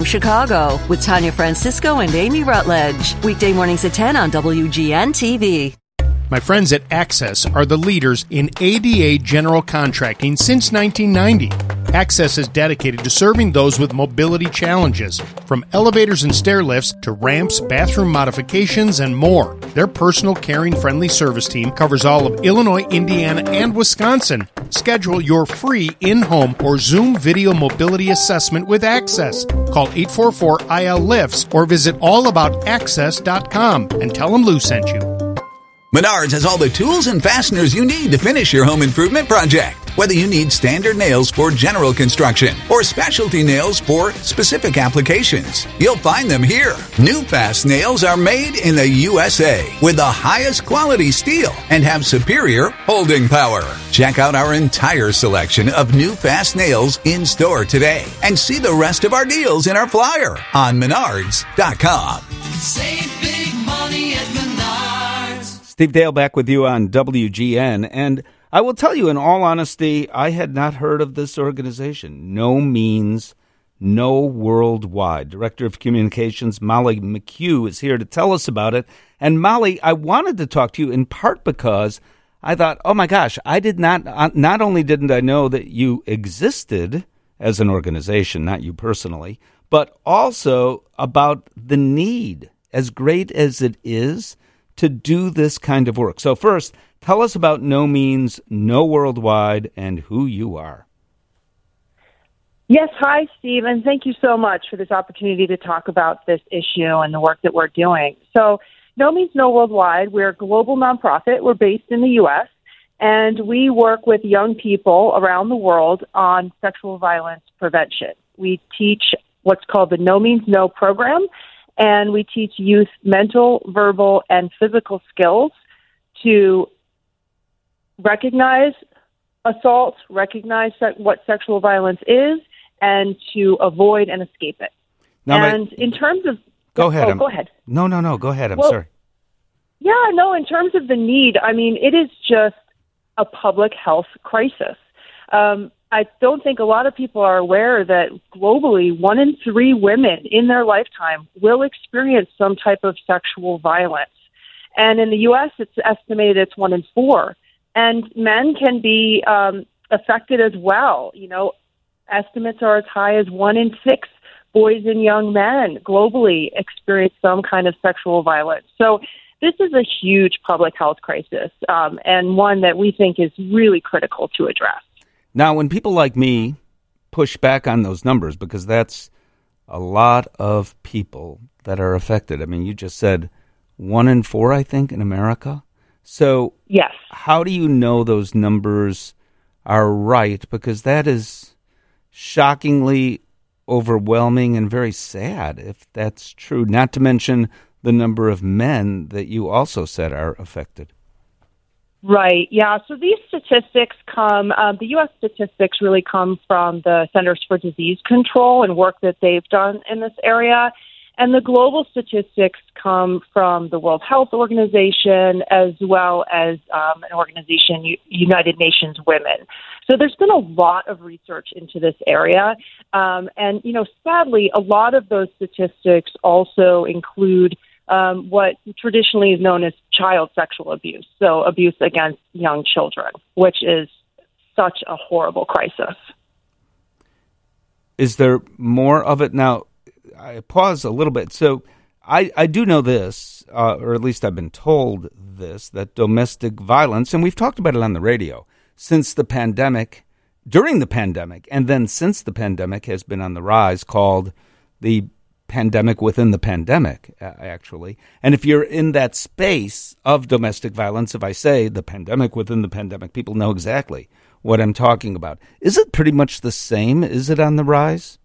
Chicago with Tanya Francisco and Amy Rutledge. Weekday mornings at 10 on WGN TV. My friends at Access are the leaders in ADA general contracting since 1990. Access is dedicated to serving those with mobility challenges, from elevators and stair lifts to ramps, bathroom modifications, and more. Their personal, caring, friendly service team covers all of Illinois, Indiana, and Wisconsin. Schedule your free in-home or Zoom video mobility assessment with Access. Call 844-IL-LIFTS or visit allaboutaccess.com and tell them Lou sent you. Menards has all the tools and fasteners you need to finish your home improvement project. Whether you need standard nails for general construction or specialty nails for specific applications, you'll find them here. New Fast nails are made in the USA with the highest quality steel and have superior holding power. Check out our entire selection of New Fast nails in store today and see the rest of our deals in our flyer on Menards.com. Save big money at Menards. Steve Dale back with you on WGN, and I will tell you in all honesty, I had not heard of this organization. No Means No Worldwide. Director of Communications Molly McHugh is here to tell us about it. And Molly, I wanted to talk to you in part because I thought, oh my gosh, I did not only didn't I know that you existed as an organization, not you personally, but also about the need, as great as it is, to do this kind of work. So first, tell us about No Means No Worldwide and who you are. Yes, hi, Steve, and thank you so much for this opportunity to talk about this issue and the work that we're doing. So No Means No Worldwide, we're a global nonprofit. We're based in the U.S., and we work with young people around the world on sexual violence prevention. We teach what's called the No Means No program, and we teach youth mental, verbal, and physical skills to recognize assault, recognize what sexual violence is, and to avoid and escape it. Now, and in terms of... Go ahead. Go ahead. No, go ahead. I'm Well, sorry. Yeah, no, in terms of the need, I mean, it is just a public health crisis. I don't think a lot of people are aware that globally, 1 in 3 women in their lifetime will experience some type of sexual violence. And in the U.S., it's estimated it's 1 in 4. And men can be affected as well. You know, estimates are as high as 1 in 6 boys and young men globally experience some kind of sexual violence. So this is a huge public health crisis, and one that we think is really critical to address. Now, when people like me push back on those numbers, because that's a lot of people that are affected. I mean, you just said 1 in 4, I think, in America. So yes, how do you know those numbers are right? Because that is shockingly overwhelming and very sad if that's true, not to mention the number of men that you also said are affected. Right, yeah. So these statistics come, the U.S. statistics really come from the Centers for Disease Control and work that they've done in this area. And the global statistics come from the World Health Organization as well as an organization, United Nations Women. So there's been a lot of research into this area. And, you know, sadly, a lot of those statistics also include what traditionally is known as child sexual abuse, so abuse against young children, which is such a horrible crisis. Is there more of it? Now, I pause a little bit. So I do know this, or at least I've been told this, that domestic violence, and we've talked about it on the radio, since the pandemic, during the pandemic, and then since the pandemic has been on the rise, called the pandemic within the pandemic, actually. And if you're in that space of domestic violence, if I say the pandemic within the pandemic, people know exactly what I'm talking about. Is it pretty much the same? Is it on the rise?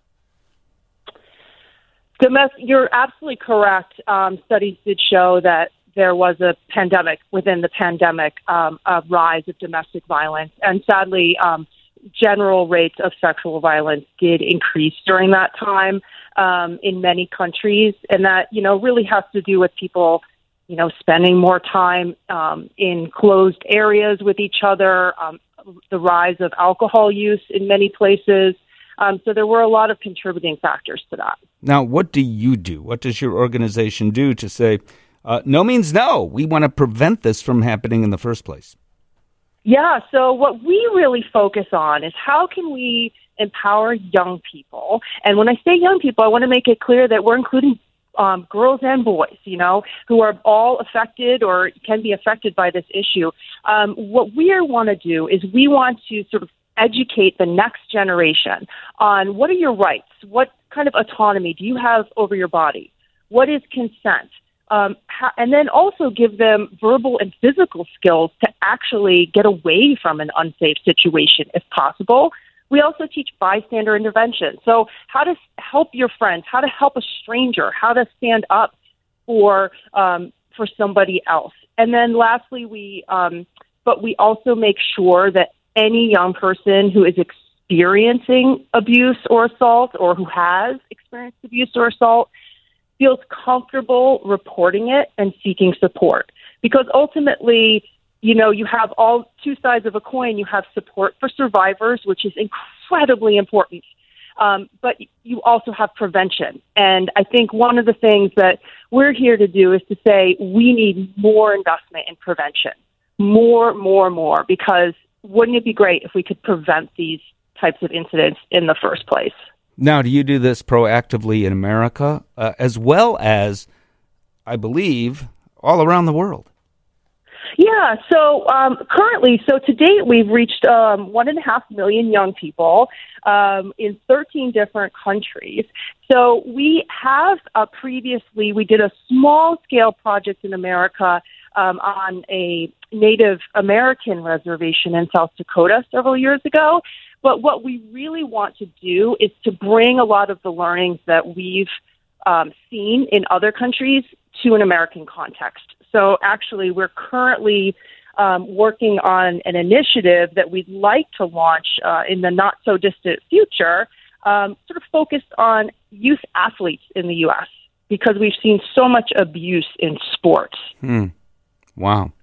You're absolutely correct. Studies did show that there was a pandemic within the pandemic, a rise of domestic violence. And sadly, general rates of sexual violence did increase during that time in many countries. And that, you know, really has to do with people, you know, spending more time in closed areas with each other, the rise of alcohol use in many places, So there were a lot of contributing factors to that. Now, what do you do? What does your organization do to say, no means no? We want to prevent this from happening in the first place. Yeah, so what we really focus on is how can we empower young people? And when I say young people, I want to make it clear that we're including girls and boys, who are all affected or can be affected by this issue. What we want to do is we want to sort of educate the next generation on what are your rights? What kind of autonomy do you have over your body? What is consent? And then also give them verbal and physical skills to actually get away from an unsafe situation if possible. We also teach bystander intervention. So how to help your friends, how to help a stranger, how to stand up for somebody else. And then lastly, we also make sure that any young person who is experiencing abuse or assault or who has experienced abuse or assault feels comfortable reporting it and seeking support. Because ultimately, you have all two sides of a coin. You have support for survivors, which is incredibly important. But you also have prevention. And I think one of the things that we're here to do is to say we need more investment in prevention. More, because wouldn't it be great if we could prevent these types of incidents in the first place? Now, do you do this proactively in America as well as, I believe, all around the world? Yeah, so currently, to date, we've reached 1.5 million young people in 13 different countries. So we have previously, we did a small-scale project in America on a Native American reservation in South Dakota several years ago. But what we really want to do is to bring a lot of the learnings that we've seen in other countries to an American context. So actually, we're currently working on an initiative that we'd like to launch in the not-so-distant future, sort of focused on youth athletes in the U.S., because we've seen so much abuse in sports. Wow.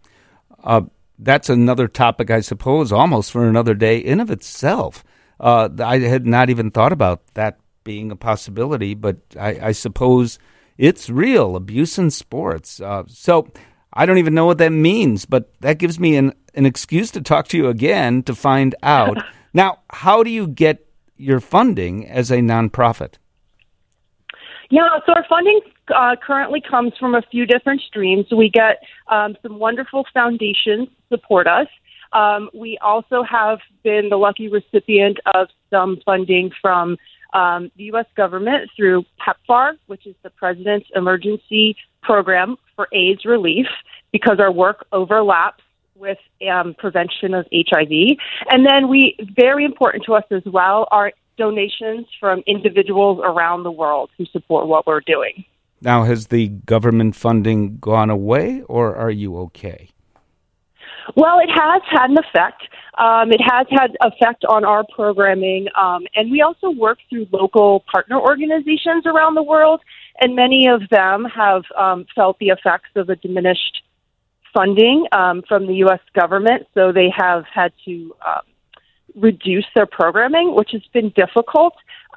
That's another topic, I suppose, almost for another day in of itself. I had not even thought about that being a possibility, but I suppose it's real, abuse in sports. So I don't even know what that means, but that gives me an excuse to talk to you again to find out. Now, how do you get your funding as a nonprofit? Yeah, so our funding currently comes from a few different streams. We get some wonderful foundations support us. We also have been the lucky recipient of some funding from the U.S. government through PEPFAR, which is the President's Emergency Program for AIDS Relief, because our work overlaps with prevention of HIV. And then very important to us as well, are donations from individuals around the world who support what we're doing. Now, has the government funding gone away, or are you okay? Well, it has had an effect. It has had effect on our programming, and we also work through local partner organizations around the world, and many of them have felt the effects of a diminished funding from the U.S. government, so they have had to reduce their programming, which has been difficult.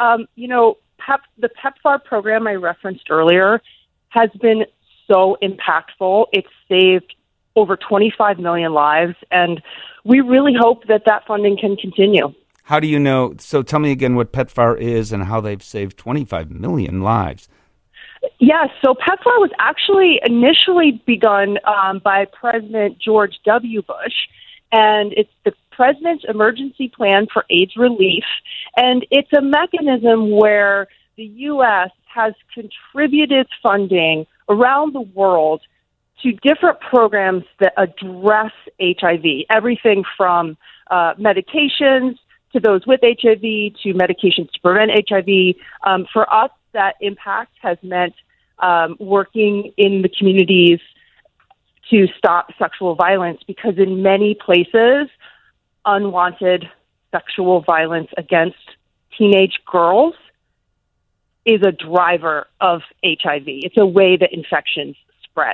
The PEPFAR program I referenced earlier has been so impactful. It's saved over 25 million lives, and we really hope that funding can continue. How do you know? So tell me again what PEPFAR is and how they've saved 25 million lives. Yes, so PEPFAR was actually initially begun by President George W. Bush, and it's the President's Emergency Plan for AIDS Relief, and it's a mechanism where the U.S. has contributed funding around the world to different programs that address HIV, everything from medications to those with HIV to medications to prevent HIV. For us, that impact has meant working in the communities to stop sexual violence, because in many places, unwanted sexual violence against teenage girls is a driver of HIV. It's a way that infections spread.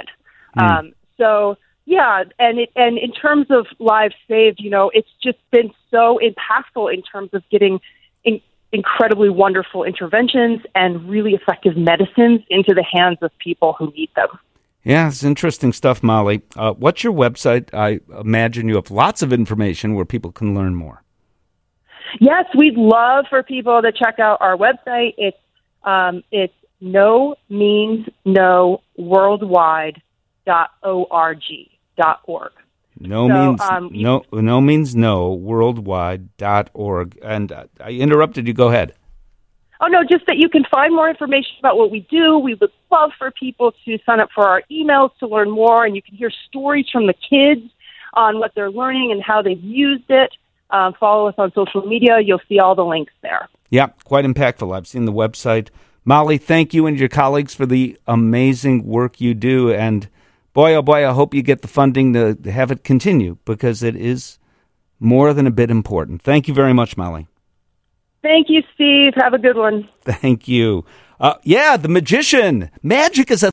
And in terms of lives saved, it's just been so impactful in terms of getting incredibly wonderful interventions and really effective medicines into the hands of people who need them. Yeah, it's interesting stuff, Molly. What's your website? I imagine you have lots of information where people can learn more. Yes, we'd love for people to check out our website. It's no means no worldwide.org. No means no worldwide.org. And I interrupted you. Go ahead. Oh, no, just that you can find more information about what we do. We would love for people to sign up for our emails to learn more, and you can hear stories from the kids on what they're learning and how they've used it. Follow us on social media. You'll see all the links there. Yeah, quite impactful. I've seen the website. Molly, thank you and your colleagues for the amazing work you do. And boy, oh boy, I hope you get the funding to have it continue, because it is more than a bit important. Thank you very much, Molly. Thank you, Steve. Have a good one. Thank you. The magician. Magic is a